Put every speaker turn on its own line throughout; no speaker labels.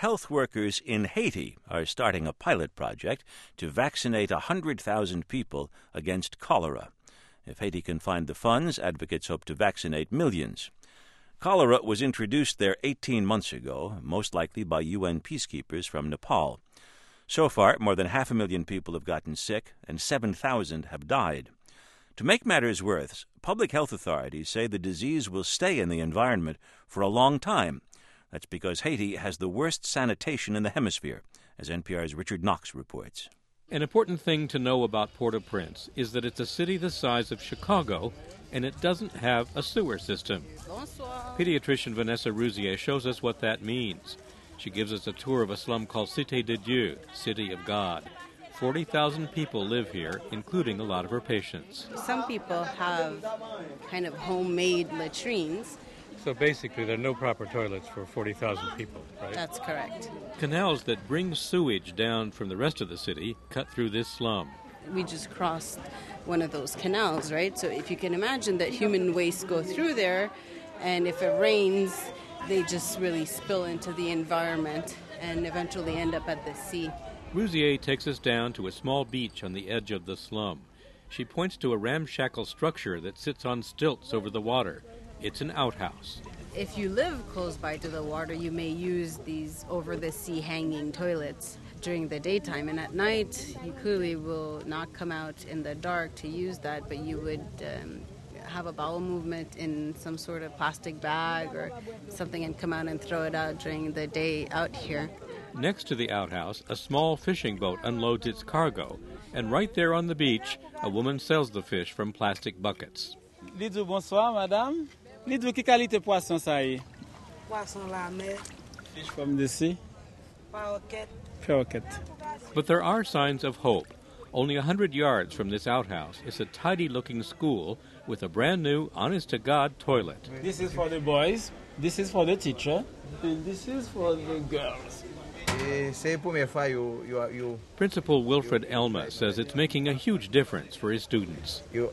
health workers in Haiti are starting a pilot project to vaccinate 100,000 people against cholera. If Haiti can find the funds, advocates hope to vaccinate millions. Cholera was introduced there 18 months ago, most likely by UN peacekeepers from Nepal. So far, more than 500,000 people have gotten sick, and 7,000 have died. To make matters worse, public health authorities say the disease will stay in the environment for a long time. That's because Haiti has the worst sanitation in the hemisphere, as NPR's Richard Knox reports.
An important thing to know about Port-au-Prince is that it's a city the size of Chicago, and it doesn't have a sewer system. Pediatrician Vanessa Rouzier shows us what that means. She gives us a tour of a slum called Cité de Dieu, City of God. 40,000 people live here, including a lot of her patients.
Some people have kind of homemade latrines.
So basically, there are no proper toilets for 40,000 people, right?
That's correct.
Canals that bring sewage down from the rest of the city cut through this slum.
We just crossed one of those canals, right? So if you can imagine that human waste go through there, and if it rains, they just really spill into the environment and eventually end up at the sea.
Rouzier takes us down to a small beach on the edge of the slum. She points to a ramshackle structure that sits on stilts over the water. It's an outhouse.
If you live close by to the water, you may use these over-the-sea hanging toilets during the daytime. And at night, you clearly will not come out in the dark to use that, but you would have a bowel movement in some sort of plastic bag or something and come out and throw it out during the day out here.
Next to the outhouse, a small fishing boat unloads its cargo. And right there on the beach, a woman sells the fish from plastic buckets.
Dites bonsoir, madame. Dites quelle qualité poisson ça y est?
Poisson la mer.
Fish from the sea. Perroquet.
But there are signs of hope. Only 100 yards from this outhouse is a tidy-looking school with a brand-new, honest-to-God toilet.
This is for the boys, this is for the teacher, and this is for the girls.
Principal Wilfred Elma says it's making a huge difference for his students.
Well,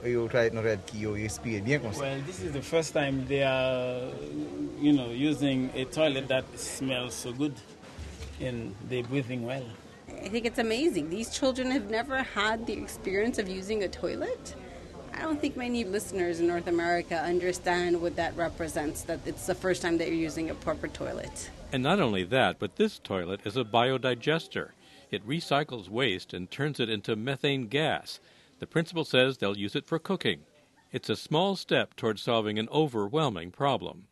this is the first time they are, using a toilet that smells so good and they're breathing well.
I think it's amazing. These children have never had the experience of using a toilet. I don't think many listeners in North America understand what that represents, that it's the first time that you're using a proper toilet.
And not only that, but this toilet is a biodigester. It recycles waste and turns it into methane gas. The principal says they'll use it for cooking. It's a small step toward solving an overwhelming problem.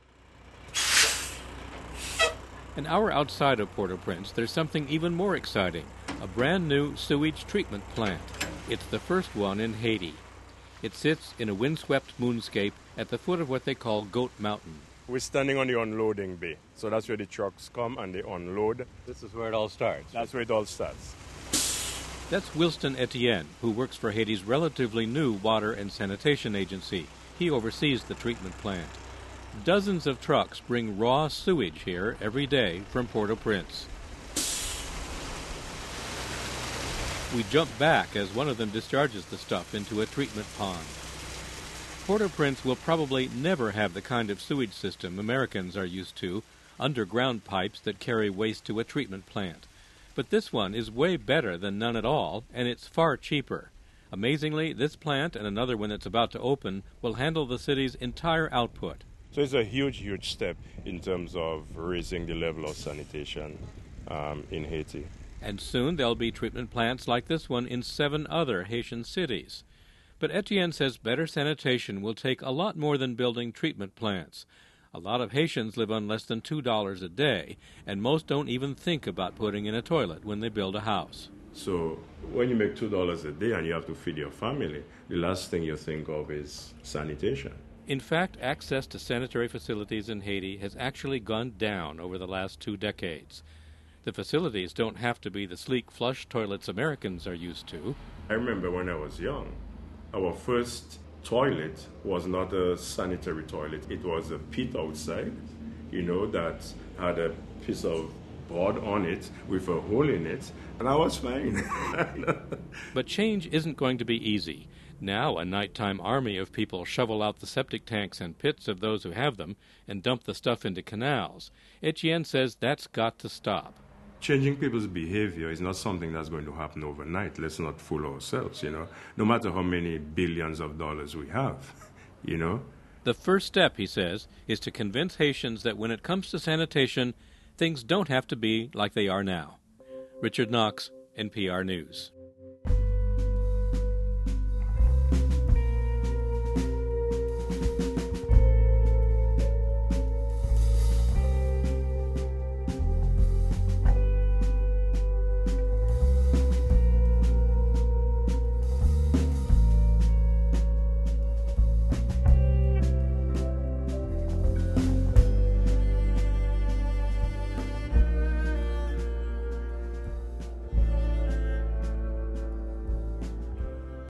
An hour outside of Port-au-Prince, there's something even more exciting, a brand new sewage treatment plant. It's the first one in Haiti. It sits in a windswept moonscape at the foot of what they call Goat Mountain.
We're standing on the unloading bay, so that's where the trucks come and they unload.
This is where it all starts.
That's where it all starts.
That's Wilston Etienne, who works for Haiti's relatively new water and sanitation agency. He oversees the treatment plant. Dozens of trucks bring raw sewage here every day from Port-au-Prince. We jump back as one of them discharges the stuff into a treatment pond. Port-au-Prince will probably never have the kind of sewage system Americans are used to, underground pipes that carry waste to a treatment plant. But this one is way better than none at all, and it's far cheaper. Amazingly, this plant and another one that's about to open will handle the city's entire output.
So it's a huge, huge step in terms of raising the level of sanitation in Haiti.
And soon there'll be treatment plants like this one in 7 other Haitian cities. But Etienne says better sanitation will take a lot more than building treatment plants. A lot of Haitians live on less than $2 a day, and most don't even think about putting in a toilet when they build a house.
So when you make $2 a day and you have to feed your family, the last thing you think of is sanitation.
In fact, access to sanitary facilities in Haiti has actually gone down over the last 2 decades. The facilities don't have to be the sleek flush toilets Americans are used to.
I remember when I was young, our first toilet was not a sanitary toilet. It was a pit outside, that had a piece of board on it with a hole in it, and I was fine.
But change isn't going to be easy. Now a nighttime army of people shovel out the septic tanks and pits of those who have them and dump the stuff into canals. Etienne says that's got to stop.
Changing people's behavior is not something that's going to happen overnight. Let's not fool ourselves, no matter how many billions of dollars we have,
The first step, he says, is to convince Haitians that when it comes to sanitation, things don't have to be like they are now. Richard Knox, NPR News.